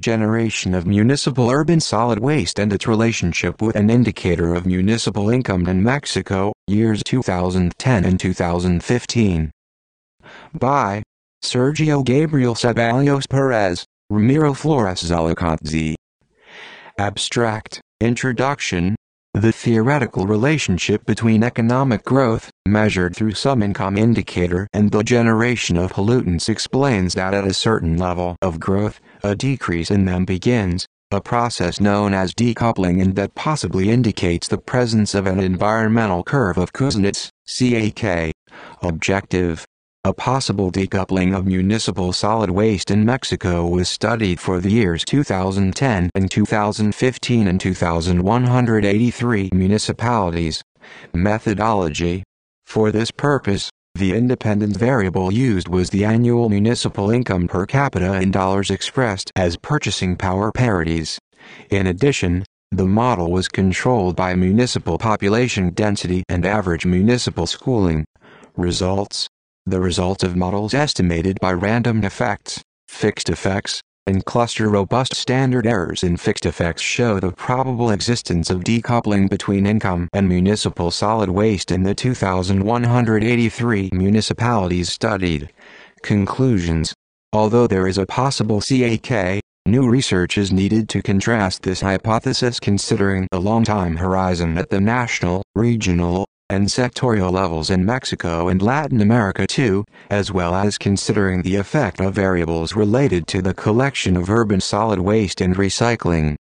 Generation of municipal urban solid waste and its relationship with an indicator of municipal income in Mexico, years 2010 and 2015. By Sergio Gabriel Ceballos Perez, Ramiro Flores Zalacantzi. Abstract, Introduction. The theoretical relationship between economic growth, measured through some income indicator, and the generation of pollutants explains that at a certain level of growth, a decrease in them begins, a process known as decoupling, and that possibly indicates the presence of an environmental curve of Kuznets, CAK. Objective. A possible decoupling of municipal solid waste in Mexico was studied for the years 2010 and 2015 in 2,183 municipalities. Methodology. For this purpose, the independent variable used was the annual municipal income per capita in dollars expressed as purchasing power parities. In addition, the model was controlled by municipal population density and average municipal schooling. Results. The results of models estimated by random effects, fixed effects, and cluster robust standard errors in fixed effects show the probable existence of decoupling between income and municipal solid waste in the 2,183 municipalities studied. Conclusions. Although there is a possible CAK, new research is needed to contrast this hypothesis considering a long time horizon at the national, regional, and sectorial levels in Mexico and Latin America too, as well as considering the effect of variables related to the collection of urban solid waste and recycling.